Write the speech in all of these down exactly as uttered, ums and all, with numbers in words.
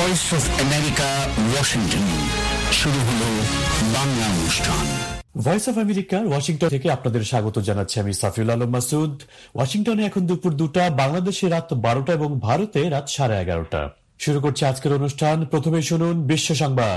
Voice of America, Washington. শুরু হলো বাংলা অনুষ্ঠান। ভয়েস অফ আমেরিকার ওয়াশিংটন থেকে আপনাদের স্বাগত জানাচ্ছি আমি সাফিউল আলম মাসুদ। ওয়াশিংটনে এখন দুপুর দুটা, বাংলাদেশে রাত বারোটা এবং ভারতে রাত সাড়ে এগারোটা। শুরু করছে আজকের অনুষ্ঠান। প্রথমে শুনুন বিশ্ব সংবাদ।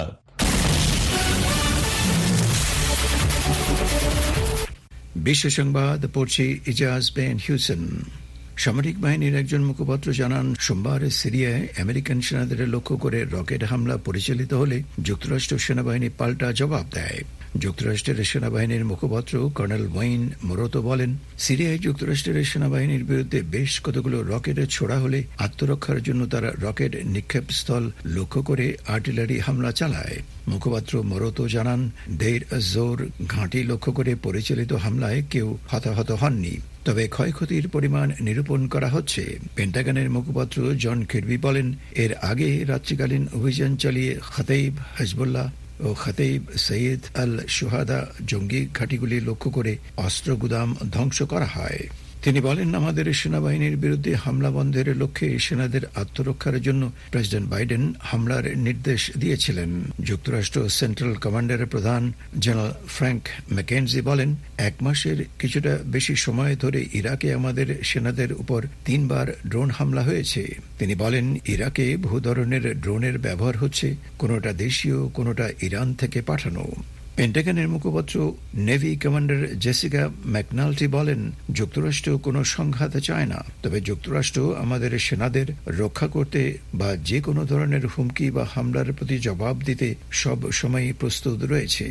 বিশ্ব সংবাদ পড়ছি ইজাজ বেন হিউসেন। সামরিক বাহিনীর একজন মুখপাত্র জানান, সোমবার সিরিয়ায় আমেরিকান সেনাদের লক্ষ্য করে রকেট হামলা পরিচালিত হলে যুক্তরাষ্ট্র সেনাবাহিনী পাল্টা জবাব দেয়। যুক্তরাষ্ট্রের সেনাবাহিনীর মুখপাত্র কর্নেল ওয়েইন মোরতো বলেন, সিরিয়ায় যুক্তরাষ্ট্রের সেনাবাহিনীর বিরুদ্ধে বেশ কতগুলো রকেট ছোড়া হলে আত্মরক্ষার জন্য তারা রকেট নিক্ষেপ স্থল লক্ষ্য করে আর্টিলারি হামলা চালায়। মুখপাত্র মোরতো জানান, দেইর জোর ঘাঁটি লক্ষ্য করে পরিচালিত হামলায় কেউ হতাহত হননি, তবে ক্ষয়ক্ষতির পরিমাণ নিরূপণ করা হচ্ছে। পেন্টাগনের মুখপাত্র জন কির্বি বলেন, এর আগে রাত্রিকালীন অভিযান চালিয়ে খতেইব, হিজবুল্লাহ ও খতেইব সৈয়দ আল শুহাদা জঙ্গি ঘাঁটিগুলি লক্ষ্য করে অস্ত্র গুদাম ধ্বংস করা হয়। তিনি বলেন, আমাদের সেনাবাহিনীর বিরুদ্ধে হামলা বন্ধের লক্ষ্যে সেনাদের আত্মরক্ষার জন্য প্রেসিডেন্ট বাইডেন হামলার নির্দেশ দিয়েছিলেন। যুক্তরাষ্ট্র সেন্ট্রাল কমান্ডারের প্রধান জেনারেল ফ্র্যাঙ্ক ম্যাকেনজি বলেন, এক মাসের কিছুটা বেশি সময় ধরে ইরাকে আমাদের সেনাদের উপর তিনবার ড্রোন হামলা হয়েছে। তিনি বলেন, ইরাকে বহু ধরনের ড্রোনের ব্যবহার হচ্ছে, কোনোটা দেশীয়, কোনোটা ইরান থেকে পাঠানো। পেন্টাগনের মুখপাত্র নেভি কমান্ডার জেসিকা ম্যাকনাল্টি বলেন, যুক্তরাষ্ট্র কোনো সংঘাত চায় না, তবে যুক্তরাষ্ট্র আমাদের সেনাদের রক্ষা করতে বা যে কোনো ধরনের হুমকি বা হামলার প্রতি জবাব দিতে সব সময় প্রস্তুত রয়েছে।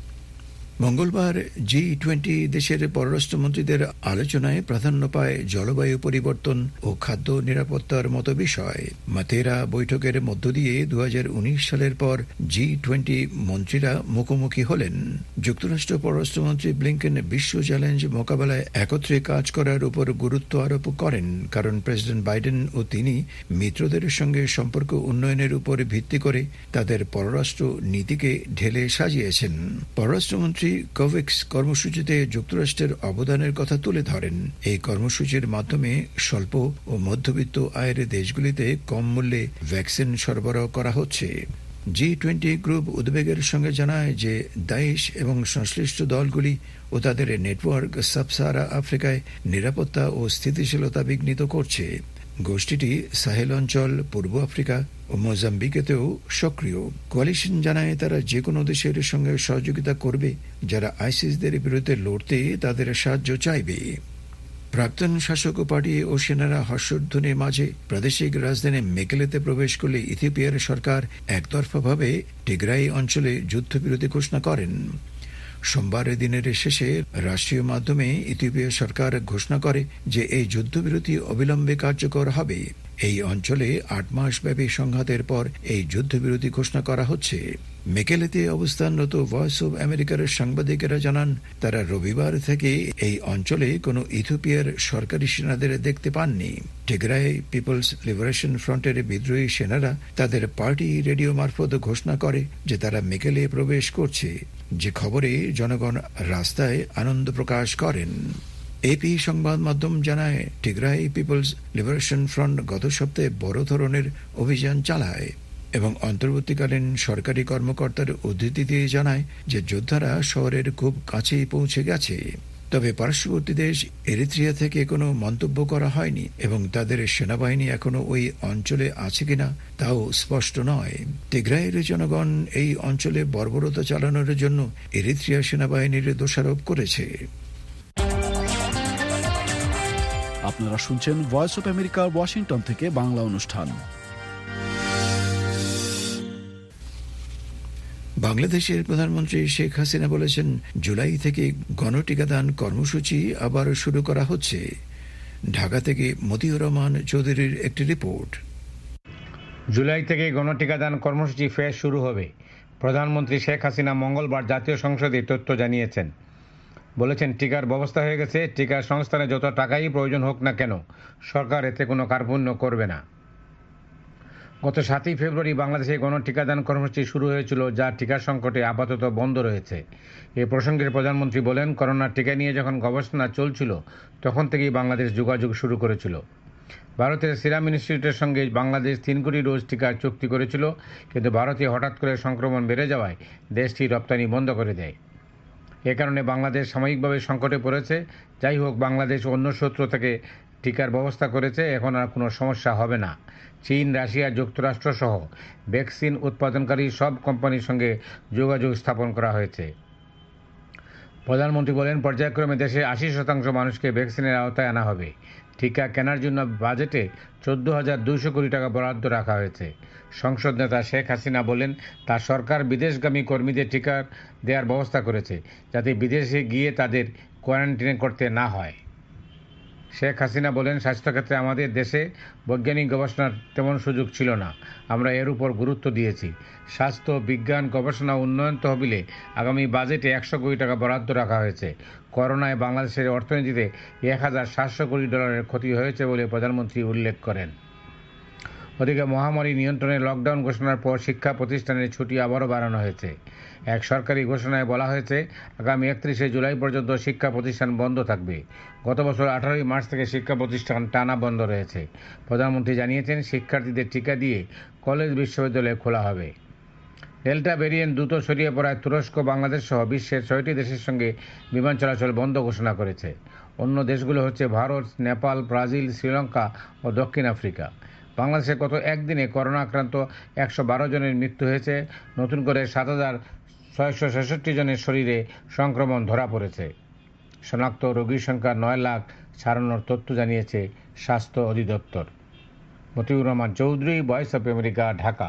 মঙ্গলবার জি টোয়েন্টি দেশের পররাষ্ট্রমন্ত্রীদের আলোচনায় প্রাধান্য পায় জলবায়ু পরিবর্তন ও খাদ্য নিরাপত্তার মতো বিষয়। মাতেরা বৈঠকের মধ্য দিয়ে দু হাজার উনিশ সালের পর জি টোয়েন্টি মন্ত্রীরা মুখোমুখি হলেন। যুক্তরাষ্ট্র পররাষ্ট্রমন্ত্রী ব্লিংকেন বিশ্ব চ্যালেঞ্জ মোকাবেলায় একত্রে কাজ করার উপর গুরুত্ব আরোপ করেন, কারণ প্রেসিডেন্ট বাইডেন ও তিনি মিত্রদের সঙ্গে সম্পর্ক উন্নয়নের উপর ভিত্তি করে তাদের পররাষ্ট্র নীতিকে ঢেলে সাজিয়েছেন। পররাষ্ট্রমন্ত্রী কোভ্যাক্স কর্মসূচিতে যুক্তরাষ্ট্রের অবদানের কথা তুলে ধরেন। এই কর্মসূচির মাধ্যমে স্বল্প ও মধ্যবিত্ত আয়ের দেশগুলিতে কম মূল্যে ভ্যাকসিন সরবরাহ করা হচ্ছে। জি টোয়েন্টি গ্রুপ উদ্বেগের সঙ্গে জানায় যে দাইশ এবং সংশ্লিষ্ট দলগুলি ও তাদের নেটওয়ার্ক সাব সাহারা আফ্রিকায় নিরাপত্তা ও স্থিতিশীলতা বিঘ্নিত করছে। গোষ্ঠীটি সাহেল অঞ্চল, পূর্ব আফ্রিকা ও মোজাম্বিকেতেও সক্রিয়। কোয়ালিশন জানায়, তারা যে কোনো দেশের সঙ্গে সহযোগিতা করবে যারা আইসিসদের বিরুদ্ধে লড়তে তাদের সাহায্য চাইবে। প্রাক্তন শাসক পার্টি ও সেনারা হর্ষধ্বনির মাঝে প্রাদেশিক রাজধানী মেকেলেতে প্রবেশ করলে ইথিওপিয়ার সরকার একতরফাভাবে টিগ্রাই অঞ্চলে যুদ্ধবিরতি ঘোষণা করেন। সোমবার দিনের শেষে রাষ্ট্রীয় মাধ্যমে ইথিওপিয়া সরকার ঘোষণা করে যে এই যুদ্ধবিরতি অবিলম্বে কার্যকর হবে। এই অঞ্চলে আট মাস ব্যাপী সংঘাতের পর এই যুদ্ধবিরতি ঘোষণা করা হচ্ছে। মেকেলেতে অবস্থানরত ভয়েস অব আমেরিকার সাংবাদিকেরা জানান, তারা রবিবার থেকে এই অঞ্চলে কোনো ইথিওপিয়ার সরকারি সেনাদের দেখতে পাননি। টিগ্রাই পিপলস লিবারেশন ফ্রন্টের বিদ্রোহী সেনারা তাদের পার্টি রেডিও মারফত ঘোষণা করে যে তারা মেকেলে প্রবেশ করছে, যে খবরে জনগণ রাস্তায় আনন্দ প্রকাশ করেন। এপি সংবাদ মাধ্যম জানায়, টিগ্রাই পিপলস লিবারেশন ফ্রন্ট গত সপ্তাহে বড় ধরনের অভিযান চালায় এবং অন্তর্বর্তীকালীন সরকারি কর্মকর্তার উদ্ধৃতি দিয়ে জানায় যে যোদ্ধারা শহরের খুব কাছেই পৌঁছে গেছে। তবে পার্শ্ববর্তী দেশ এরিত্রিয়া থেকে কোনো মন্তব্য করা হয়নি এবং তাদের সেনাবাহিনী এখনো ওই অঞ্চলে আছে কিনা তাও স্পষ্ট নয়। টিগ্রাইয়ের জনগণ এই অঞ্চলে বর্বরতা চালানোর জন্য এরিত্রিয়া সেনাবাহিনীর দোষারোপ করেছে। আপনারা শুনছেন ভয়েস অফ আমেরিকার ওয়াশিংটন থেকে বাংলা অনুষ্ঠান। বাংলাদেশের প্রধানমন্ত্রী শেখ হাসিনা বলেছেন, জুলাই থেকে গণটিকাদান কর্মসূচি আবার শুরু করা হচ্ছে। ঢাকা থেকে মতিউর রহমান চৌধুরীর একটি রিপোর্ট। জুলাই থেকে গণটিকাদান কর্মসূচি ফের শুরু হবে। প্রধানমন্ত্রী শেখ হাসিনা মঙ্গলবার জাতীয় সংসদে তথ্য জানিয়েছেন। বলেছেন, টিকার ব্যবস্থা হয়ে গেছে, টিকার সংস্থানে যত টাকাই প্রয়োজন হোক না কেন সরকার এতে কোনো কার্পণ্য করবে না। গত সাতই ফেব্রুয়ারি বাংলাদেশে গণটিকাদান কর্মসূচি শুরু হয়েছিল, যা টিকা সংকটে আপাতত বন্ধ রয়েছে। এ প্রসঙ্গে প্রধানমন্ত্রী বলেন, করোনার টিকা নিয়ে যখন গবেষণা চলছিল তখন থেকেই বাংলাদেশ যোগাযোগ শুরু করেছিল। ভারতের সিরাম ইনস্টিটিউটের সঙ্গে বাংলাদেশ তিন কোটি ডোজ টিকার চুক্তি করেছিল, কিন্তু ভারতে হঠাৎ করে সংক্রমণ বেড়ে যাওয়ায় দেশটি রপ্তানি বন্ধ করে দেয়। এ কারণে বাংলাদেশ সাময়িকভাবে সংকটে পড়েছে। যাই হোক, বাংলাদেশ অন্য সূত্র থেকে টিকার ব্যবস্থা করেছে, এখন আর কোনো সমস্যা হবে না। চীন, রাশিয়া, যুক্তরাষ্ট্র সহ ভ্যাকসিন উৎপাদনকারী সব কোম্পানির সঙ্গে যোগাযোগ স্থাপন করা হয়েছে। প্রধানমন্ত্রী বলেন, পর্যায়ক্রমে দেশে আশি শতাংশ মানুষকে ভ্যাকসিনের আওতায় আনা হবে। টিকা কেনার জন্য বাজেটে চোদ্দ হাজার দুইশো কোটি টাকা বরাদ্দ রাখা হয়েছে। সংসদ নেতা শেখ হাসিনা বলেন, তার সরকার বিদেশগামী কর্মীদের টিকা দেওয়ার ব্যবস্থা করেছে, যাতে বিদেশে গিয়ে তাদের কোয়ারেন্টাইন করতে না হয়। শেখ হাসিনা বলেন, স্বাস্থ্যক্ষেত্রে আমাদের দেশে বৈজ্ঞানিক গবেষণার তেমন সুযোগ ছিল না, আমরা এর উপর গুরুত্ব দিয়েছি। স্বাস্থ্য, বিজ্ঞান, গবেষণা উন্নয়ন তহবিলে আগামী বাজেটে একশো কোটি টাকা বরাদ্দ রাখা হয়েছে। করোনায় বাংলাদেশের অর্থনীতিতে এক হাজার সাতশো কোটি ডলারের ক্ষতি হয়েছে বলে প্রধানমন্ত্রী উল্লেখ করেন। ওদিকে মহামারী নিয়ন্ত্রণে লকডাউন ঘোষণার পর শিক্ষা প্রতিষ্ঠানের ছুটি আবারও বাড়ানো হয়েছে। এক সরকারি ঘোষণায় বলা হয়েছে, আগামী একত্রিশে জুলাই পর্যন্ত শিক্ষা প্রতিষ্ঠান বন্ধ থাকবে। গত বছর আঠারোই মার্চ থেকে শিক্ষা প্রতিষ্ঠান টানা বন্ধ রয়েছে। প্রধানমন্ত্রী জানিয়েছেন, শিক্ষার্থীদের টিকা দিয়ে কলেজ, বিশ্ববিদ্যালয় খোলা হবে। ডেল্টা ভ্যারিয়েন্ট দ্রুত ছড়িয়ে পড়ায় তুরস্ক, বাংলাদেশ সহ বিশ্বের ছয়টি দেশের সঙ্গে বিমান চলাচল বন্ধ ঘোষণা করেছে। অন্য দেশগুলো হচ্ছে ভারত, নেপাল, ব্রাজিল, শ্রীলঙ্কা ও দক্ষিণ আফ্রিকা। বাংলাদেশে গত একদিনে করোনা আক্রান্ত একশো বারো জনের মৃত্যু হয়েছে। নতুন করে সাত হাজার ছয়শো ছেষট্টি জনের শরীরে সংক্রমণ ধরা পড়েছে। শনাক্ত রোগীর সংখ্যা নয় লাখ ছাড়ানোর তথ্য জানিয়েছে স্বাস্থ্য অধিদপ্তর। Motiur Rahman Chowdhury, voice of America, Dhaka.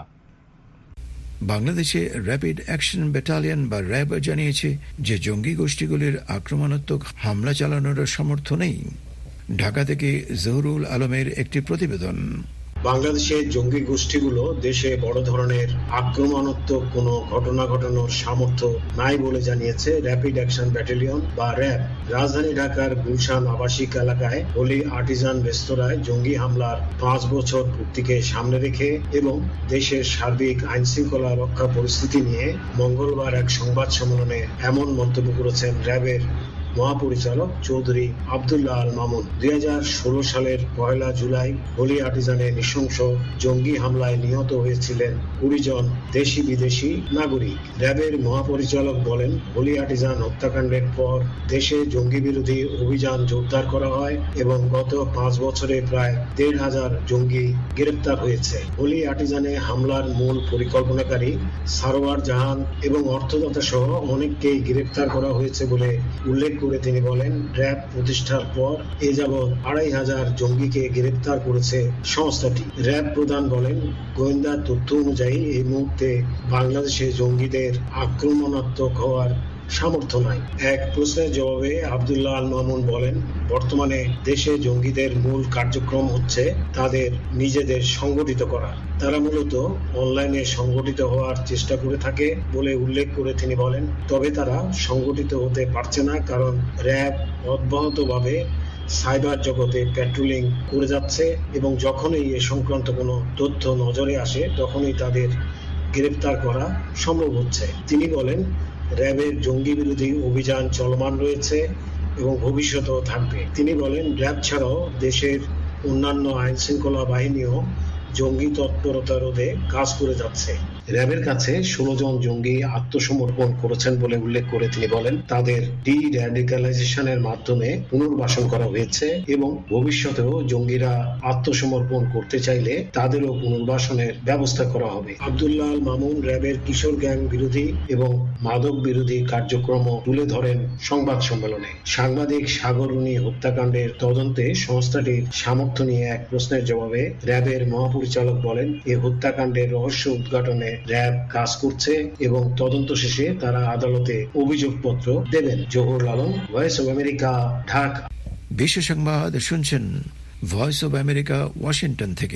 বাংলাদেশে র্যাপিড অ্যাকশন ব্যাটালিয়ন বা র্যাব জানিয়েছে যে জঙ্গি গোষ্ঠীগুলির আক্রমণাত্মক হামলা চালানোর সামর্থ্য নেই। ঢাকা থেকে জহুরুল আলমের একটি প্রতিবেদন। বাংলাদেশে জঙ্গি গোষ্ঠীগুলো দেশে বড় ধরনের আক্রমণাত্মক কোনো ঘটনা ঘটানোর সামর্থ্য নাই বলে জানিয়েছে র্যাপিড অ্যাকশন ব্যাটালিয়ন বা র্যাব। রাজধানী ঢাকার গুলশান আবাসিক এলাকায় হোলি আর্টিজান রেস্তোরাঁয় জঙ্গি হামলার পাঁচ বছর পূর্তিকে সামনে রেখে এবং দেশের সার্বিক আইন শৃঙ্খলা রক্ষা পরিস্থিতি নিয়ে মঙ্গলবার এক সংবাদ সম্মেলনে এমন মন্তব্য করেছেন র্যাবের মহাপরিচালক চৌধুরী আব্দুল্লাহ আল মামুন। দুই হাজার ষোলো সালের পয়লা জুলাই হোলি আর্টিজানে নৃশংস জঙ্গি হামলায় নিহত হয়েছিলেন কুড়ি জন দেশি বিদেশি নাগরিক। র্যাবের মহাপরিচালক বলেন, হোলি আর্টিজান হত্যাকাণ্ডের পর দেশে জঙ্গি বিরোধী অভিযান জোরদার করা হয় এবং গত পাঁচ বছরে প্রায় দেড় হাজার জঙ্গি গ্রেপ্তার হয়েছে। হোলি আর্টিজানে হামলার মূল পরিকল্পনাকারী সারোয়ার জাহান এবং অর্থদাতা সহ অনেককেই গ্রেপ্তার করা হয়েছে বলে উল্লেখ করে তিনি বলেন, র্যাব প্রতিষ্ঠার পর এ যাবৎ আড়াই হাজার জঙ্গিকে গ্রেপ্তার করেছে সংস্থাটি। র্যাব প্রধান বলেন, গোয়েন্দা তথ্য অনুযায়ী এই মুহূর্তে বাংলাদেশে জঙ্গিদের আক্রমণাত্মক হওয়ার সামর্থ্য নাই। এক প্রশ্নের জবাবে আব্দুল্লাহ আল মামুন বলেন, বর্তমানে দেশে জঙ্গিদের মূল কার্যক্রম হচ্ছে তাদের নিজেদের সংগঠিত করা। তারা মূলত অনলাইনে সংগঠিত হওয়ার চেষ্টা করে থাকে বলে উল্লেখ করে তিনি বলেন, তবে তারা সংগঠিত হতে পারছে না কারণ র্যাব অব্যাহতভাবে সাইবার জগতে প্যাট্রোলিং করে যাচ্ছে এবং যখনই এ সংক্রান্ত কোনো তথ্য নজরে আসে তখনই তাদের গ্রেফতার করা সম্ভব হচ্ছে। তিনি বলেন, র্যাবের জঙ্গি বিরোধী অভিযান চলমান রয়েছে এবং ভবিষ্যতেও থাকবে। তিনি বলেন, র্যাব ছাড়াও দেশের অন্যান্য আইন শৃঙ্খলা বাহিনীও জঙ্গি তৎপরতা রোধে কাজ করে যাচ্ছে। র্যাবের কাছে ষোলো জন জঙ্গি আত্মসমর্পণ করেছেন বলে উল্লেখ করে তিনি বলেন, তাদের ডি র্যাডিক্যালাইজেশনের মাধ্যমে পুনর্বাসন করা হয়েছে এবং ভবিষ্যতেও জঙ্গিরা আত্মসমর্পণ করতে চাইলে তাদেরও পুনর্বাসনের ব্যবস্থা করা হবে। আব্দুল্লাহ আল মামুন র্যাবের কিশোর গ্যাং বিরোধী এবং মাদক বিরোধী কার্যক্রম তুলে ধরেন সংবাদ সম্মেলনে। সাংবাদিক সাগররুনি হত্যাকাণ্ডের তদন্তে সংস্থাটির সামর্থ্য নিয়ে এক প্রশ্নের জবাবে র্যাবের মহাপরিচালক বলেন, এই হত্যাকাণ্ডের রহস্য উদ্ঘাটনে র্যাব কাজ করছে এবং তদন্ত শেষে তারা আদালতে অভিযোগপত্র দেবেন। Zahurul Alam, voice of America, Dhaka. বিশ্ব সংবাদ শুনছেন ভয়েস অব আমেরিকা, ওয়াশিংটন থেকে।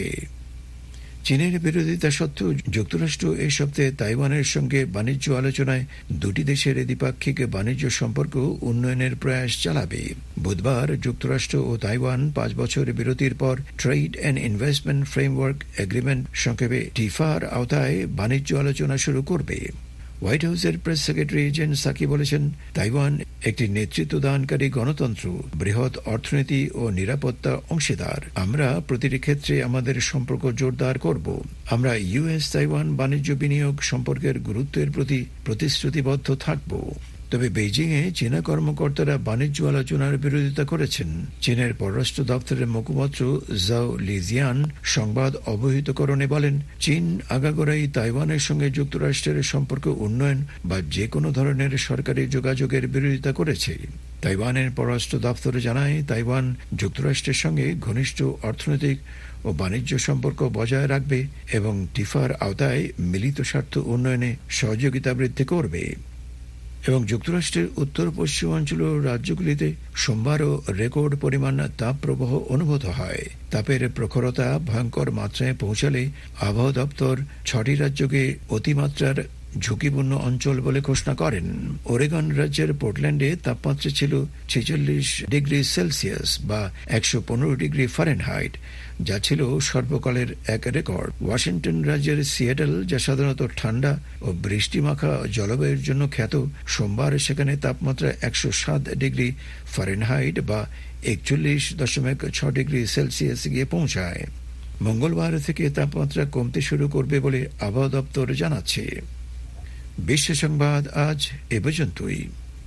চীনের বিরোধিতা সত্ত্বেও যুক্তরাষ্ট্র এই সপ্তাহে তাইওয়ানের সঙ্গে বাণিজ্য আলোচনায় দুটি দেশের দ্বিপাক্ষিক বাণিজ্য সম্পর্ক উন্নয়নের প্রয়াস চালাবে। বুধবার যুক্তরাষ্ট্র ও তাইওয়ান পাঁচ বছর বিরতির পর trade and investment framework agreement সংক্ষেপে টিফার আওতায় বাণিজ্য আলোচনা শুরু করবে। হোয়াইট হাউসের প্রেস সেক্রেটারি জেন সাকি বলেছেন, তাইওয়ান একটি নেতৃত্বদানকারী গণতন্ত্র, বৃহৎ অর্থনীতি ও নিরাপত্তা অংশীদার। আমরা প্রতিটি ক্ষেত্রে আমাদের সম্পর্ক জোরদার করব। আমরা ইউএস তাইওয়ান বাণিজ্য বিনিয়োগ সম্পর্কের গুরুত্বের প্রতি প্রতিশ্রুতিবদ্ধ থাকব। তবে বেইজিংয়ে চীনা কর্মকর্তারা বাণিজ্য আলোচনার বিরোধিতা করেছেন। চীনের পররাষ্ট্র দপ্তরের মুখপাত্র জাও লিজিয়ান সংবাদ অবহিতকরণে বলেন, চীন আগাগোড়াই তাইওয়ানের সঙ্গে যুক্তরাষ্ট্রের সম্পর্ক উন্নয়ন বা যে কোনো ধরনের সরকারি যোগাযোগের বিরোধিতা করেছে। তাইওয়ানের পররাষ্ট্র দপ্তর জানায়, তাইওয়ান যুক্তরাষ্ট্রের সঙ্গে ঘনিষ্ঠ অর্থনৈতিক ও বাণিজ্য সম্পর্ক বজায় রাখবে এবং টিফার আওতায় মিলিত স্বার্থ উন্নয়নে সহযোগিতা বৃদ্ধি করবে। এবং যুক্তরাষ্ট্রের উত্তর পশ্চিমাঞ্চল রাজ্যগুলিতে সোমবারও রেকর্ড পরিমাণ তাপপ্রবাহ অনুভূত হয়। তাপের প্রখরতা ভয়ঙ্কর মাত্রায় পৌঁছালে আবহাওয়া দপ্তর ছটি রাজ্যকে অতিমাত্রার ঝুঁকিপূর্ণ অঞ্চল বলে ঘোষণা করেন। ওরেগন রাজ্যের পোর্টল্যান্ডে তাপমাত্রা ছিল ছেচল্লিশ ডিগ্রি সেলসিয়াস বা একশো পনেরো ডিগ্রি ফারেনহাইট, যা ছিল সর্বকালের এক রেকর্ড। ওয়াশিংটন রাজ্যের সিয়াটল, যা সাধারণত ঠান্ডা ও বৃষ্টিমাখা জলবায়ুর জন্য খ্যাত, সোমবার সেখানে তাপমাত্রা একশো সাত ডিগ্রি ফারেনহাইট বা একচল্লিশ দশমিক ছ ডিগ্রি সেলসিয়াস গিয়ে পৌঁছায়। মঙ্গলবার থেকে তাপমাত্রা কমতে শুরু করবে বলে আবহাওয়া দপ্তর জানাচ্ছে। বিশ্ব সংবাদ আজ এ পর্যন্তই।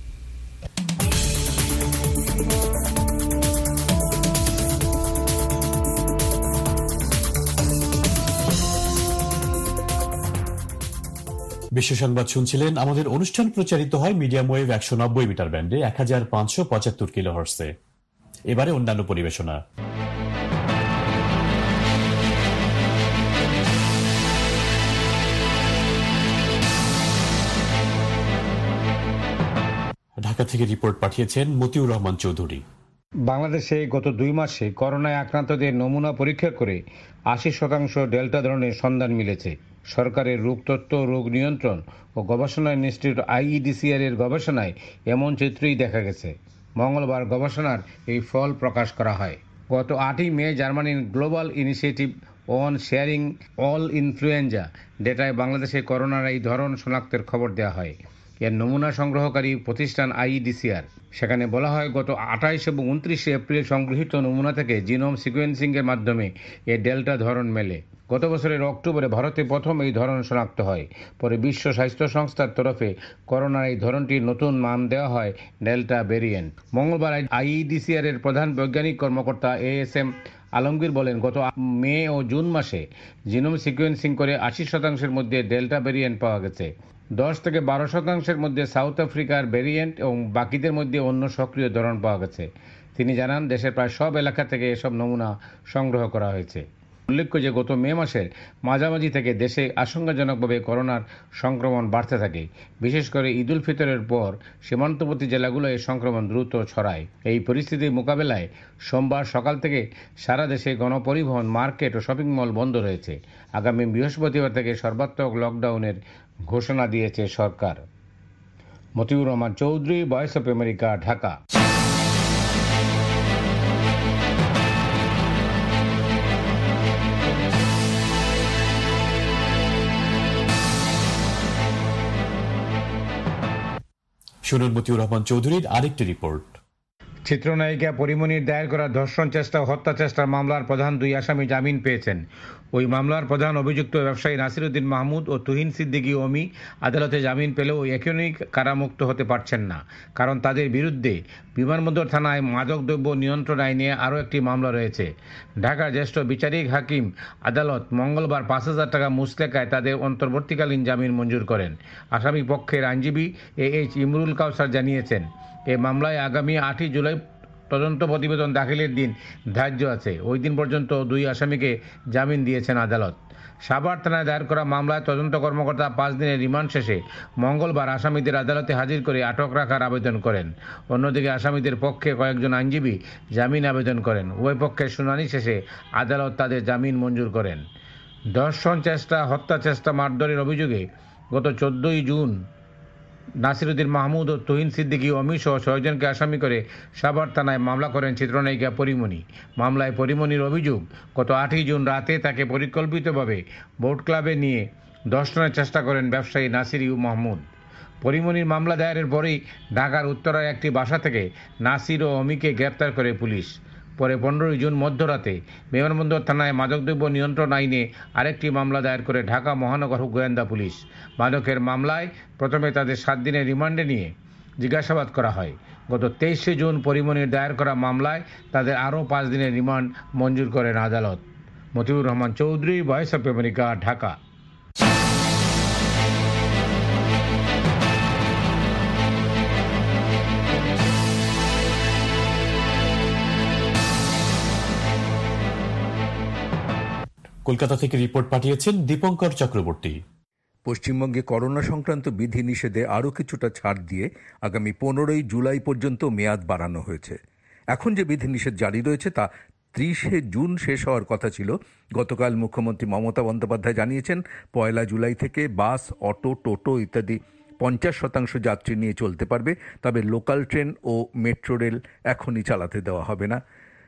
বিশ্ব সংবাদ শুনছিলেন। আমাদের অনুষ্ঠান প্রচারিত হয় মিডিয়াম ওয়েভ একশো নব্বই মিটার ব্যান্ডে এক হাজার পাঁচশো পঁচাত্তর কিলো হার্টসে। এবারে অন্যান্য পরিবেশনা। ঢাকা থেকে রিপোর্ট পাঠিয়েছেন মতিউর রহমান চৌধুরী। বাংলাদেশে গত দুই মাসে করোনায় আক্রান্তদের নমুনা পরীক্ষা করে আশি শতাংশ ডেল্টা ধরনের সন্ধান মিলেছে। সরকারের রোগতত্ত্ব, রোগ নিয়ন্ত্রণ ও গবেষণা ইনস্টিটিউট আইইডিসিআর এর গবেষণায় এমন চিত্রই দেখা গেছে। মঙ্গলবার গবেষণার এই ফল প্রকাশ করা হয়। গত আটই মে জার্মানির global initiative on sharing all influenza ডেটায় বাংলাদেশে করোনার এই ধরন শনাক্তের খবর দেওয়া হয়। এর নমুনা সংগ্রহকারী প্রতিষ্ঠান আইইডিসিআর। সেখানে বলা হয়, গত আঠাইশ এবং উনত্রিশে এপ্রিল সংগৃহীত নমুনা থেকে জিনোম সিকোয়েন্সিংয়ের মাধ্যমে এ ডেল্টা ধরন মেলে। গত বছরের অক্টোবরে ভারতে প্রথম এই ধরন শনাক্ত হয়। পরে বিশ্ব স্বাস্থ্য সংস্থার তরফে করোনার এই ধরনটির নতুন নাম দেওয়া হয় ডেল্টা ভেরিয়েন্ট। মঙ্গলবার আইইডিসিআর এর প্রধান বৈজ্ঞানিক কর্মকর্তা এ এস এম আলমগীর বলেন, গত মে ও জুন মাসে জিনোম সিকোয়েন্সিং করে আশি শতাংশের মধ্যে ডেল্টা ভেরিয়েন্ট পাওয়া গেছে। দশ থেকে বারো শতাংশের মধ্যে সাউথ আফ্রিকার ভেরিয়েন্ট এবং বাকিদের মধ্যে অন্য সক্রিয় ধরন পাওয়া গেছে। তিনি জানান, দেশের প্রায় সব এলাকা থেকে এসব নমুনা সংগ্রহ করা হয়েছে। উল্লেখ্য যে গত মে মাসের মাঝামাঝি থেকে দেশে আশঙ্কাজনকভাবে করোনার সংক্রমণ বাড়তে থাকে। বিশেষ করে ঈদুল ফিতরের পর সীমান্তবর্তী জেলাগুলোয় সংক্রমণ দ্রুত ছড়ায়। এই পরিস্থিতি মোকাবেলায় সোমবার সকাল থেকে সারা দেশে গণপরিবহন, মার্কেট ও শপিং মল বন্ধ রয়েছে। আগামী বৃহস্পতিবার থেকে সর্বাত্মক লকডাউনের ঘোষণা দিয়েছে সরকার। Motiur Rahman Chowdhury, voice of America, Dhaka. শুনুন মতিউর রহমান চৌধুরীর আরেকটি রিপোর্ট। চিত্রনায়িকা পরিমণির দায়ের করা ধর্ষণ চেষ্টা ও হত্যা চেষ্টার মামলার প্রধান দুই আসামি জামিন পেয়েছেন। ওই মামলার প্রধান অভিযুক্ত ব্যবসায়ী নাসিরউদ্দিন মাহমুদ ও তুহিন সিদ্দিকী অমি আদালতে জামিন পেলেও এখনই কারামুক্ত হতে পারছেন না, কারণ তাদের বিরুদ্ধে বিমানবন্দর থানায় মাদক দ্রব্য নিয়ন্ত্রণ আইনে আরও একটি মামলা রয়েছে। ঢাকার জ্যেষ্ঠ বিচারিক হাকিম আদালত মঙ্গলবার পাঁচ হাজার টাকা মুচলেকায় তাদের অন্তর্বর্তীকালীন জামিন মঞ্জুর করেন। আসামি পক্ষের আইনজীবী এ এইচ ইমরুল কাউসার জানিয়েছেন, এ মামলায় আগামী আটই জুলাই তদন্ত প্রতিবেদন দাখিলের দিন ধার্য আছে। ওই দিন পর্যন্ত দুই আসামিকে জামিন দিয়েছেন আদালত। সাভার থানায় দায়ের করা মামলায় তদন্ত কর্মকর্তা পাঁচ দিনের রিমান্ড শেষে মঙ্গলবার আসামিদের আদালতে হাজির করে আটক রাখার আবেদন করেন। অন্যদিকে আসামিদের পক্ষে কয়েকজন আইনজীবী জামিন আবেদন করেন। উভয় পক্ষের শুনানি শেষে আদালত তাদের জামিন মঞ্জুর করেন। ধর্ষণ চেষ্টা, হত্যা চেষ্টা, মারধরের অভিযোগে গত চোদ্দই জুন নাসিরউদ্দিন মাহমুদ ও তুহিন সিদ্দিকী অমি সহ ছয়জনকে আসামি করে সাভার থানায় মামলা করেন চিত্রনায়িকা পরিমণি। মামলায় পরিমণির অভিযোগ, গত আটই জুন রাতে তাকে পরিকল্পিতভাবে বোট ক্লাবে নিয়ে ধর্ষণের চেষ্টা করেন ব্যবসায়ী নাসির ইউ মাহমুদ। পরিমণির মামলা দায়েরের পরেই ঢাকার উত্তরায় একটি বাসা থেকে নাসির ও অমিকে গ্রেপ্তার করে পুলিশ। পরে পনেরোই জুন মধ্যরাতে বিমানবন্দর থানায় মাদকদ্রব্য নিয়ন্ত্রণ আইনে আরেকটি মামলা দায়ের করে ঢাকা মহানগর গোয়েন্দা পুলিশ। মাদকের মামলায় প্রথমে তাদের সাত দিনের রিমান্ডে নিয়ে জিজ্ঞাসাবাদ করা হয়। গত তেইশে জুন পরিমণির দায়ের করা মামলায় তাদের আরও পাঁচ দিনের রিমান্ড মঞ্জুর করেন আদালত। Motiur Rahman Chowdhury, voice of America, Dhaka. Kolkata থেকে রিপোর্ট পাঠিয়েছেন দীপঙ্কর চক্রবর্তী। পশ্চিমবঙ্গে করোনা সংক্রান্ত বিধিনিষেধে আরও কিছুটা ছাড় দিয়ে আগামী পনেরোই জুলাই পর্যন্ত মেয়াদ বাড়ানো হয়েছে। এখন যে বিধিনিষেধ জারি রয়েছে তা ত্রিশে জুন শেষ হওয়ার কথা ছিল। গতকাল মুখ্যমন্ত্রী মমতা বন্দ্যোপাধ্যায় জানিয়েছেন, পয়লা জুলাই থেকে বাস, অটো, টোটো ইত্যাদি পঞ্চাশ শতাংশ যাত্রী নিয়ে চলতে পারবে, তবে লোকাল ট্রেন ও মেট্রো রেল এখনই চালাতে দেওয়া হবে না।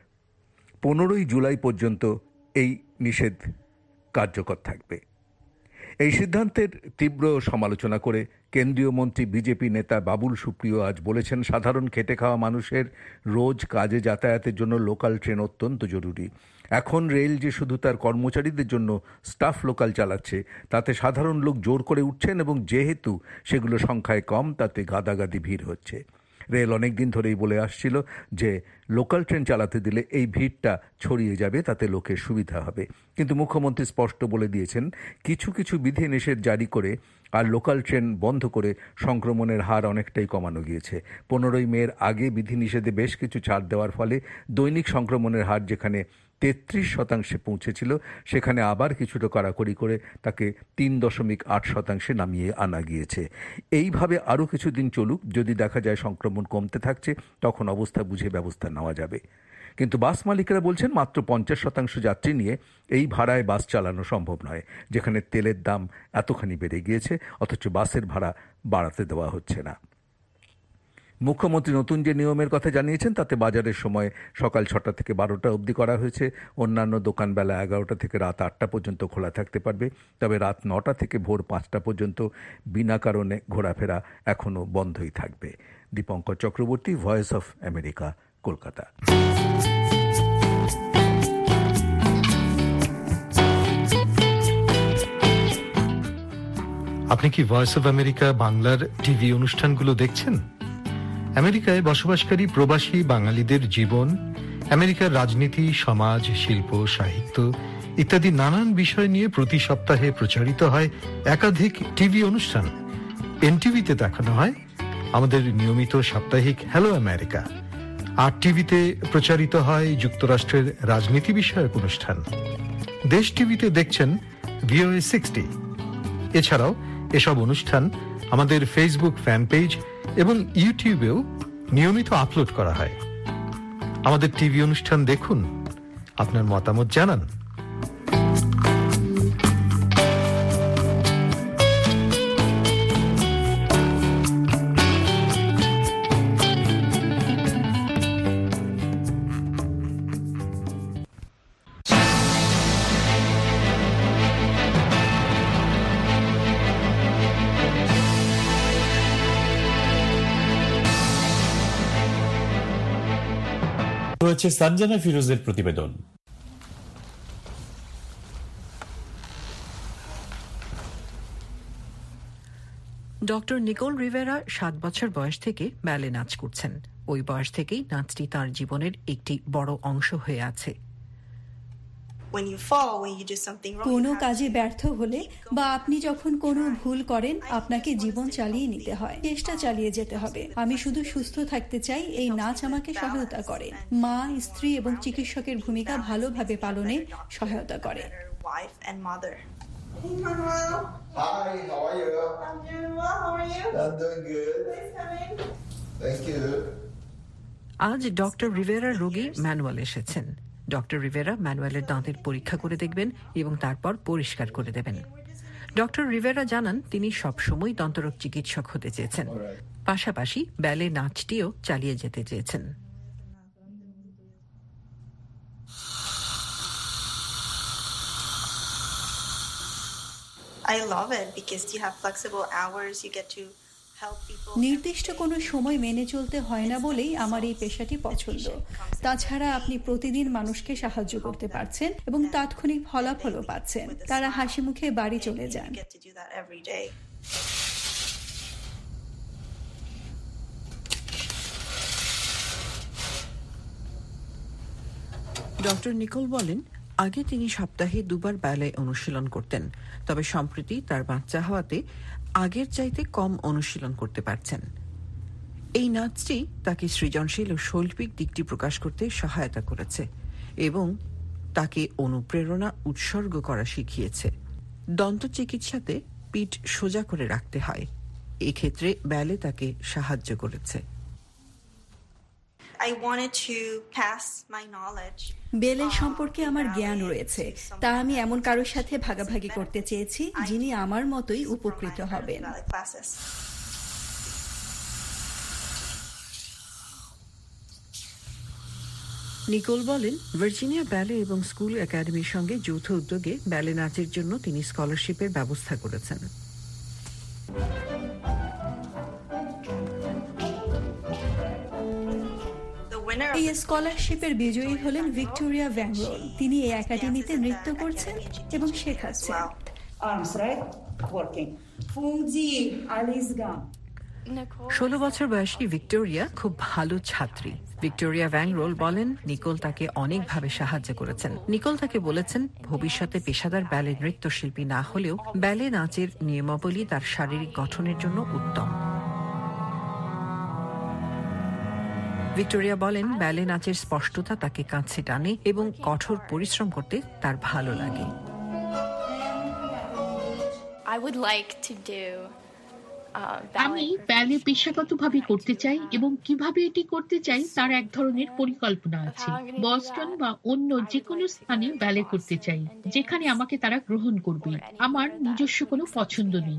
পনেরোই জুলাই পর্যন্ত এই নিষেধ কার্যকর থাকবে। এই সিদ্ধান্তের তীব্র সমালোচনা করে কেন্দ্রীয় মন্ত্রী বিজেপি নেতা বাবুল সুপ্রিয় আজ বলেছেন, সাধারণ খেটে খাওয়া মানুষের রোজ কাজে যাতায়াতের জন্য লোকাল ট্রেন অত্যন্ত জরুরি। এখন রেল যে শুধু তার কর্মচারীদের জন্য স্টাফ লোকাল চালাচ্ছে, তাতে সাধারণ লোক জোর করে উঠছেন এবং যেহেতু সেগুলো সংখ্যায় কম, তাতে গাদাগাদি ভিড় হচ্ছে। রেল অনেক দিন ধরেই বলে আসছিল যে লোকাল ট্রেন চালাতে দিলে এই ভিড়টা ছড়িয়ে যাবে, তাতে লোকের সুবিধা হবে। কিন্তু মুখ্যমন্ত্রী স্পষ্ট বলে দিয়েছেন, কিছু কিছু বিধিনিষেধ জারি করে আর লোকাল ট্রেন বন্ধ করে সংক্রমণের হার অনেকটাই কমানো গিয়েছে। পনেরোই মের আগে বিধিনিষেধে বেশ কিছু ছাড় দেওয়ার ফলে দৈনিক সংক্রমণের হার যেখানে তেত্রিশ শতাংশে পৌঁছেছিল, সেখানে আবার কিছুটা কড়াকড়ি করে তাকে তিন দশমিক আট শতাংশে নামিয়ে আনা গিয়েছে। এইভাবে আরও কিছুদিন চলুক, যদি দেখা যায় সংক্রমণ কমতে থাকছে, তখন অবস্থা বুঝে ব্যবস্থা নেওয়া যাবে। কিন্তু বাস মালিকরা বলছেন, মাত্র পঞ্চাশ শতাংশ যাত্রী নিয়ে এই ভাড়ায় বাস চালানো সম্ভব নয়, যেখানে তেলের দাম এতখানি বেড়ে গিয়েছে, অথচ বাসের ভাড়া বাড়াতে দেওয়া হচ্ছে না। মুখ্যমন্ত্রী নতুন যে নিয়মের কথা জানিয়েছেন, তাতে বাজারের সময় সকাল ছটা থেকে বারোটা অবধি করা হয়েছে। অন্যান্য দোকান বেলা এগারোটা থেকে রাত আটটা পর্যন্ত খোলা থাকতে পারবে, তবে রাত নটা থেকে ভোর পাঁচটা পর্যন্ত বিনা কারণে ঘোরাফেরা এখনও বন্ধই থাকবে। Dipankar Chakraborty, voice of America, Kolkata. আপনি কি ভয়েস অফ আমেরিকা বাংলার টিভি অনুষ্ঠানগুলো দেখছেন? আমেরিকায় বসবাসকারী প্রবাসী বাঙালিদের জীবন, আমেরিকার রাজনীতি, সমাজ, শিল্প, সাহিত্য ইত্যাদি নানান বিষয় নিয়ে প্রতি সপ্তাহে প্রচারিত হয় একাধিক টিভি অনুষ্ঠান। এনটিভিতে দেখানো হয় আমাদের নিয়মিত সাপ্তাহিক হ্যালো আমেরিকা, আর টিভিতে প্রচারিত হয় যুক্তরাষ্ট্রের রাজনীতি বিষয়ক অনুষ্ঠান। দেশ টিভিতে দেখছেন ভিওএ সিক্সটি। এছাড়াও এসব অনুষ্ঠান আমাদের ফেসবুক ফ্যান পেজ এবং ইউটিউবেও নিয়মিত আপলোড করা হয়। আমাদের টিভি অনুষ্ঠান দেখুন, আপনার মতামত জানান। রয়েছে সঞ্জনা ফিরোজের প্রতিবেদন। ডক্টর নিকোল রিভেরা সাত বছর বয়স থেকে ব্যালে নাচ করছেন। ওই বয়স থেকেই নাচটি তার জীবনের একটি বড় অংশ হয়ে আছে। কোনো কাজে ব্যর্থ হলে বা আপনি যখন কোনো ভুল করেন, আপনাকে জীবন চালিয়ে নিতে হয়, চেষ্টা চালিয়ে যেতে হবে। আমি শুধু সুস্থ থাকতে চাই, এই নাচ আমাকে সহায়তা করে। মা, স্ত্রী এবং চিকিৎসকের ভূমিকা ভালোভাবে পালনে সহায়তা করে। আজ ডক্টর রিভেরার রোগী ম্যানুয়াল এসেছেন। ডক্টর রিভেরা ম্যানুয়ালের দাঁতের পরীক্ষা করে দেখবেন এবং তারপর পরিষ্কার করে দেবেন। ডক্টর রিভেরা জানান, তিনি সবসময় দন্তরোগ চিকিৎসক হতে চেয়েছেন, পাশাপাশি ব্যালে নাচটিও চালিয়ে যেতে চেয়েছেন। I love it because you have flexible hours, you get to help people. নির্দিষ্ট কোনো সময় মেনে চলতে হয় না বলেই আমার এই পেশাটি পছন্দ। তাছাড়া আপনি প্রতিদিন মানুষকে সাহায্য করতে পারছেন এবং তাৎক্ষণিক ফলাফলও পাচ্ছেন। তারা হাসি মুখে বাড়ি চলে যান। ডক্টর নিকোল বলেন, আগে তিনি সপ্তাহে দুবার ব্যালে অনুশীলন করতেন, তবে সম্প্রতি তার বাচ্চা হওয়াতে আগের চাইতে কম অনুশীলন করতে পারছেন। এই নাচটি তাকে সৃজনশীল ও শৈল্পিক দিকটি প্রকাশ করতে সহায়তা করেছে এবং তাকে অনুপ্রেরণা উৎসর্গ করা শিখিয়েছে। দন্ত চিকিৎসাতে পিঠ সোজা করে রাখতে হয়, এক্ষেত্রে ব্যালে তাকে সাহায্য করেছে। বেলে সম্পর্কে আমার জ্ঞান রয়েছে, তা আমি এমন কারোর সাথে ভাগাভাগি করতে চেয়েছি যিনি আমার মতোই উপকৃত হবেন। নিকোল বলেন, ভার্জিনিয়া ব্যালে এবং স্কুল একাডেমির সঙ্গে যৌথ উদ্যোগে ব্যালে নাচের জন্য তিনি স্কলারশিপের ব্যবস্থা করেছেন। এই স্কলারশিপের বিজয়ী হলেন ভিক্টোরিয়া ভ্যাংরোল। তিনি এই একাডেমিতে নৃত্য করছেন এবং শেখাচ্ছেন। ষোলো বছর বয়সী ভিক্টোরিয়া খুব ভালো ছাত্রী। ভিক্টোরিয়া ভ্যাংরোল বলেন, নিকোল তাকে অনেকভাবে সাহায্য করেছেন। নিকোল তাকে বলেছেন, ভবিষ্যতে পেশাদার ব্যালে নৃত্যশিল্পী না হলেও ব্যালে নাচের নিয়মাবলী তার শারীরিক গঠনের জন্য উত্তম। ভিক্টোরিয়া বলেন, ব্যালে নাচের স্পষ্টতা তাকে কাছে টানে এবং কঠোর পরিশ্রম করতে তার ভালো লাগে। আমি ব্যালে পেশাগতভাবে করতে চাই এবং কিভাবে এটি করতে চাই তার এক ধরনের পরিকল্পনা আছে। বস্টন বা অন্য যে কোনো স্থানে ব্যালে করতে চাই, যেখানে আমাকে তারা গ্রহণ করবে। আমার নিজস্ব কোনো পছন্দ নেই।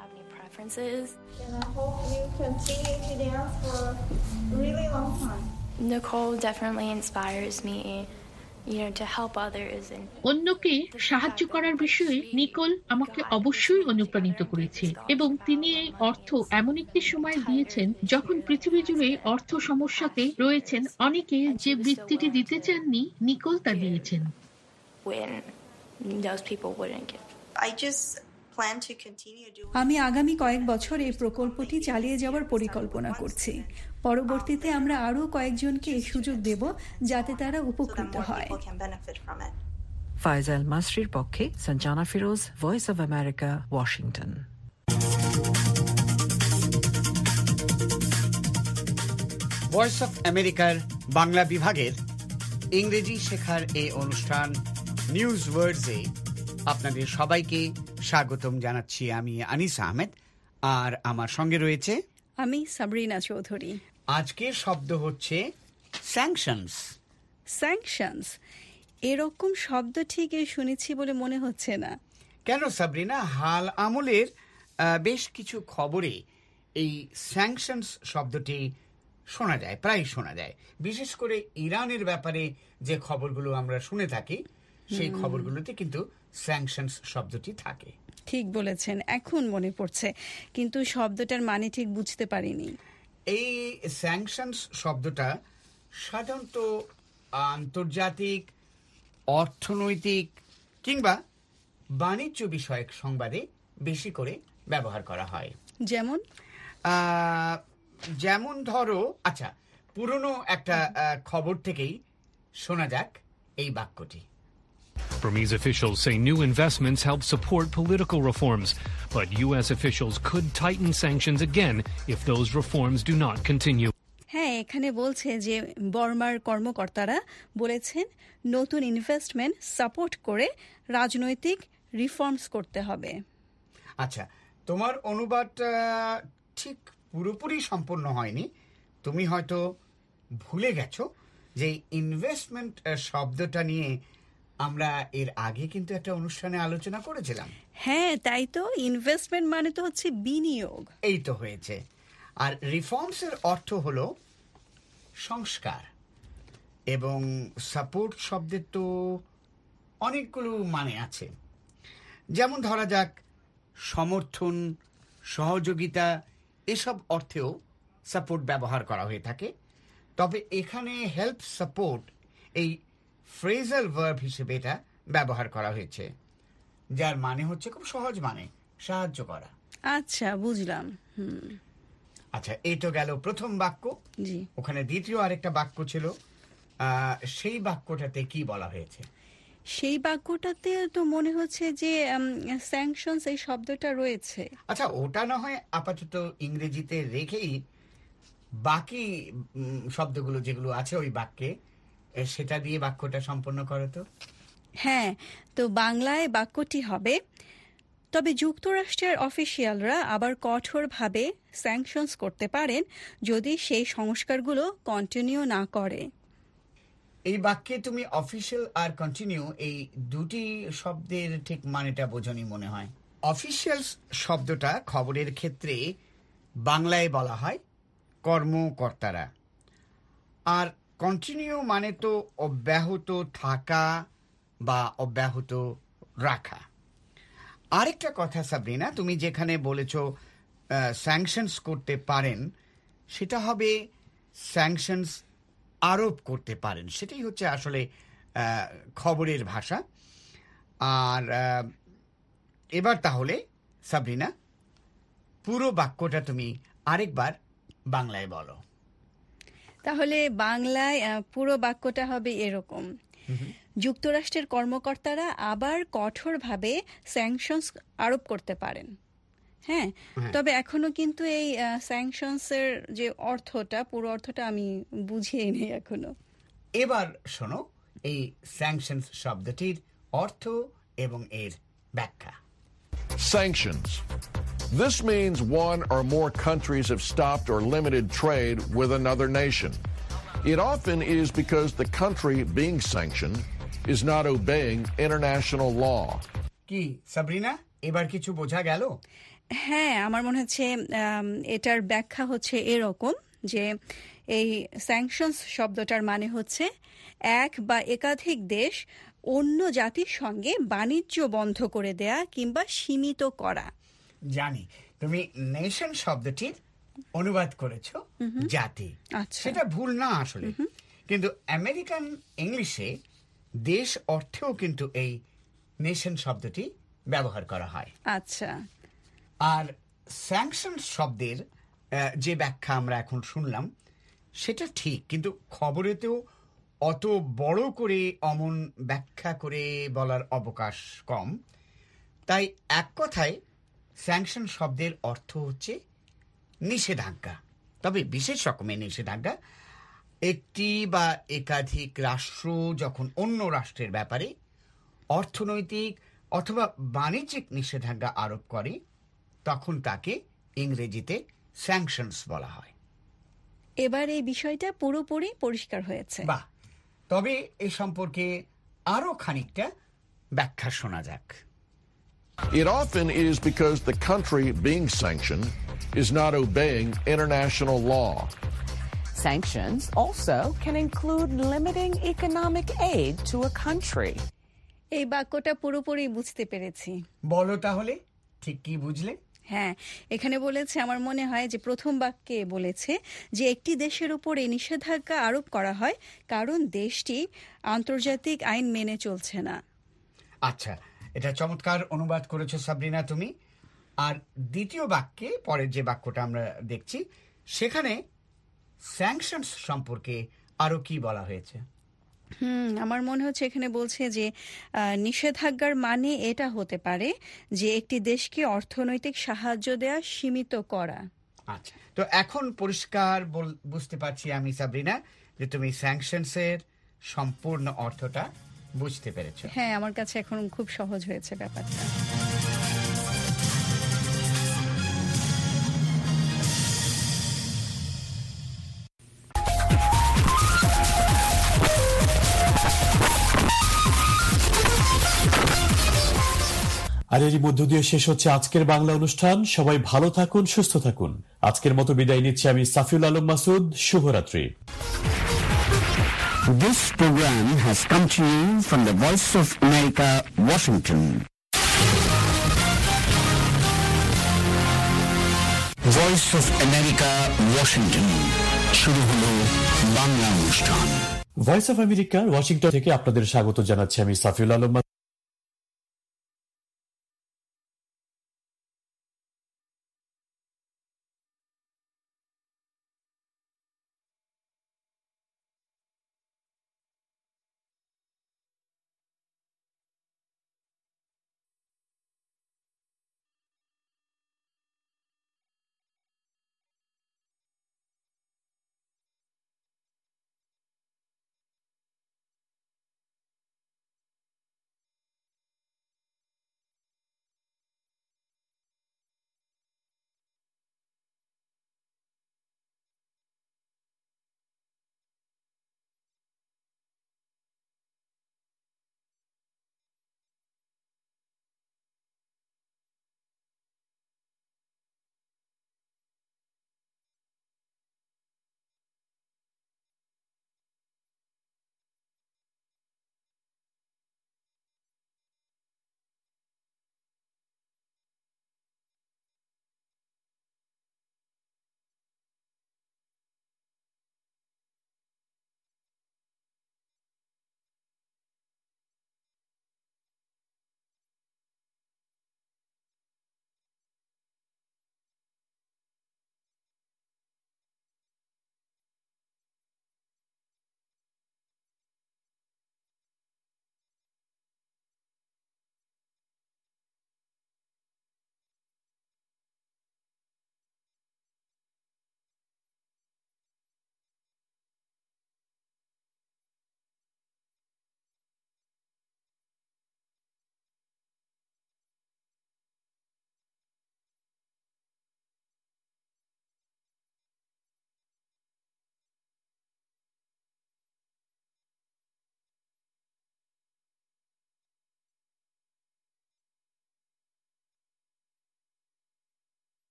Nicole definitely inspires me, you know, to help others and অন্যকে সাহায্য করার বিষয়ে নিকোল আমাকে অবশ্যই অনুপ্রাণিত করেছে এবং তিনি এই অর্থ এমন একটি সময় দিয়েছেন যখন পৃথিবী জুড়ে অর্থ সমস্যাতে রয়েছেন অনেকে। যে বৃত্তিটি দিতে চাননি, নিকোল তা দিয়েছেন। when those people wouldn't give. I just আমি আগামী কয়েক বছর এই প্রকল্পটি চালিয়ে যাওয়ার পরিকল্পনা করছি। পরবর্তীতে আমরা আরও কয়েকজনকে এই সুযোগ দেব যাতে তারা উপকৃত হয়। ফায়জাল মাসরির পক্ষে Sanjana Firoz, voice of America, Washington. Voice of আমেরিকার বাংলা বিভাগের ইংরেজি শেখার এই অনুষ্ঠান নিউজ ওয়ার্ডসে আপনাদের সবাইকে স্বাগতম জানাচ্ছি। আমি আনিস আহমেদ, আর আমার সঙ্গে রয়েছে আমি সাবরিনা চৌধুরী। আজকের শব্দ হচ্ছে স্যাংশনস। স্যাংশনস এরকম শব্দ ঠিক শুনেছি বলে মনে হচ্ছে না। কেন সাবরিনা? হাল আমলের বেশ কিছু খবরে এই স্যাংশনস শব্দটি শোনা যায়, প্রায় শোনা যায়। বিশেষ করে ইরানের ব্যাপারে যে খবরগুলো আমরা শুনে থাকি, সেই খবরগুলোতে কিন্তু স্যাংশনস শব্দটি থাকে। ঠিক বলেছেন, এখন মনে পড়ছে, কিন্তু শব্দটার মানে ঠিক বুঝতে পারিনি। এই স্যাংশনস শব্দটা সাধারণত আন্তর্জাতিক, অর্থনৈতিক কিংবা বাণিজ্য বিষয়ক সংবাদে বেশি করে ব্যবহার করা হয়। যেমন যেমন ধরো, আচ্ছা, পুরনো একটা খবর থেকেই শোনা যাক এই বাক্যটি। Burmese officials say new investments help support political reforms, but U S officials could tighten sanctions again if those reforms do not continue. হ্যাঁ, এখানে বলছে যে বর্মার কর্মকর্তারা বলেছেন নতুন ইনভেস্টমেন্ট সাপোর্ট করে রাজনৈতিক রিফর্মস করতে হবে। আচ্ছা, তোমার অনুবাদটা ঠিক পুরোপুরি সম্পূর্ণ হয়নি। তুমি হয়তো ভুলে গেছো যে ইনভেস্টমেন্ট শব্দটা নিয়ে আমরা এর আগে কিন্তু একটা অনুষ্ঠানে আলোচনা করেছিলাম। হ্যাঁ, তাই তো। ইনভেস্টমেন্ট মানে তো হচ্ছে বিনিয়োগ। এই তো হয়েছে। আর রিফর্মস এর অর্থ হলো সংস্কার, এবং সাপোর্ট শব্দের তো অনেকগুলো মানে আছে। যেমন ধরা যাক, সমর্থন, সহযোগিতা এসব অর্থেও সাপোর্ট ব্যবহার করা হয়ে থাকে। তবে এখানে হেল্প সাপোর্ট এই ফ্রেজাল ভার্ব হিসেবে এটা ব্যবহার করা হয়েছে, যার মানে হচ্ছে খুব সহজ মানে সাহায্য করা। আচ্ছা, বুঝলাম। হুম, আচ্ছা, এই তো গেল প্রথম বাক্য। জি, ওখানে দ্বিতীয় আরেকটা বাক্য ছিল, সেই বাক্যটাতে কি বলা হয়েছে? সেই বাক্যটাতে তো মনে হচ্ছে যে স্যাংশনস এই শব্দটা রয়েছে। আচ্ছা, ওটা না হয় আপাতত ইংরেজিতে রেখেই বাকি শব্দগুলো যেগুলো আছে ওই বাক্যে সেটা দিয়ে বাক্যটা সম্পন্ন করো তো। হ্যাঁ, তো বাংলায় বাক্যটি হবে, তবে যুক্তরাষ্ট্রের অফিসিয়ালরা আবার কঠোরভাবে স্যাংশনস করতে পারেন যদি সেই সংস্কারগুলো কন্টিনিউ না করে। এই বাক্যে তুমি অফিসিয়াল আর কন্টিনিউ এই দুটি শব্দের ঠিক মানেটা বোঝনি মনে হয়। অফিসিয়াল শব্দটা খবরের ক্ষেত্রে বাংলায় বলা হয় কর্মকর্তারা, আর কন্টিনিউ মানে তো অব্যাহত থাকা বা অব্যাহত রাখা। আরেকটা কথা সাবরিনা, তুমি যেখানে বলেছ স্যাংশনস করতে পারেন, সেটা হবে স্যাংশনস আরোপ করতে পারেন, সেটাই হচ্ছে আসলে খবরের ভাষা। আর এবার তাহলে সাবরিনা পুরো বাক্যটা তুমি আরেকবার বাংলায় বলো। তাহলে বাংলায় পুরো বাক্যটা হবে এরকম, যুক্তরাষ্ট্রের কর্মকর্তারা আবার কঠোরভাবে স্যাংশনস আরোপ করতে পারেন। হ্যাঁ, তবে এখনো কিন্তু এই স্যাংশনসের যে অর্থটা, পুরো অর্থটা আমি বুঝিয়ে নেই এখনো। এবার শোনো এই স্যাংশনস শব্দটির অর্থ এবং এর ব্যাখ্যা। Sanctions. This means one or more countries have stopped or limited trade with another nation. It often is because the country being sanctioned is not obeying international law. কি সাবরিনা, এবার কিছু বোঝা গেল? হ্যাঁ, আমার মনে হচ্ছে এটার ব্যাখ্যা হচ্ছে এরকম যে এই স্যাংশনস শব্দটার মানে হচ্ছে এক বা একাধিক দেশ অন্য জাতির সঙ্গে বাণিজ্য বন্ধ করে দেয়া কিংবা সীমিত করা। জানি তুমি নেশন শব্দটির অনুবাদ করেছ জাতি, সেটা ভুল না আসলে, কিন্তু আমেরিকান ইংলিশে দেশ অর্থেও কিন্তু এই নেশন শব্দটি ব্যবহার করা হয়। আচ্ছা, আর স্যাংশন শব্দের যে ব্যাখ্যা আমরা এখন শুনলাম সেটা ঠিক, কিন্তু খবরেতেও অত বড় করে অমন ব্যাখ্যা করে বলার অবকাশ কম। তাই এক কথায় স্যাংশন শব্দের অর্থ হচ্ছে নিষেধাজ্ঞা, তবে বিশেষ রকমের নিষেধাজ্ঞা। একটি বা একাধিক রাষ্ট্র যখন অন্য রাষ্ট্রের ব্যাপারে অর্থনৈতিক অথবা বাণিজ্যিক নিষেধাজ্ঞা আরোপ করে তখন তাকে ইংরেজিতে স্যাংশনস বলা হয়। এবার এই বিষয়টা পুরোপুরি পরিষ্কার হয়েছে। বাহ, তবে এ সম্পর্কে আরো খানিকটা ব্যাখ্যা শোনা যাক। It often is because the country being sanctioned is not obeying international law. Sanctions also can include limiting economic aid to a country. এই বাক্যটা পুরোপুরি বুঝতে পেরেছি। বলো তাহলে ঠিক কি বুঝলে? হ্যাঁ, এখানে বলেছে, আমার মনে হয় যে প্রথম বাক্যে বলেছে যে একটি দেশের উপর এই নিষেধাজ্ঞা আরোপ করা হয় কারণ দেশটি আন্তর্জাতিক আইন মেনে চলছে না। আচ্ছা, এটা চমৎকার অনুবাদ করেছো সাবরিনা তুমি। আর দ্বিতীয় বাক্যে পরের যে বাক্যটা আমরা দেখছি সেখানে স্যাংশনস সম্পর্কে আরো কি বলা হয়েছে? হুম আমার মনে হচ্ছে এখানে বলছে যে নিষেধাজ্ঞার মানে এটা হতে পারে যে একটি দেশকে অর্থনৈতিক সাহায্য দেয়া সীমিত করা। আচ্ছা, তো এখন পরিষ্কার বুঝতে পারছি আমি সাবরিনা যে তুমি স্যাংশনসের সম্পূর্ণ অর্থটা বুঝতে পেরেছো। হ্যাঁ, আমার কাছে এখন খুব সহজ হয়েছে ব্যাপারটা। আর এরই মধ্য দিয়ে শেষ হচ্ছে আজকের বাংলা অনুষ্ঠান। সবাই ভালো থাকুন, সুস্থ থাকুন। আজকের মতো বিদায় নিচ্ছি আমি সাফিউল আলম মাসুদ। শুভরাত্রি। This program has come to you from the Voice of America, Washington. Voice of America, Washington. শুরু হলো বাংলা অনুষ্ঠান। ভয়েস অফ আমেরিকার ওয়াশিংটন থেকে আপনাদের স্বাগত জানাচ্ছি আমি সাফিউল আলম।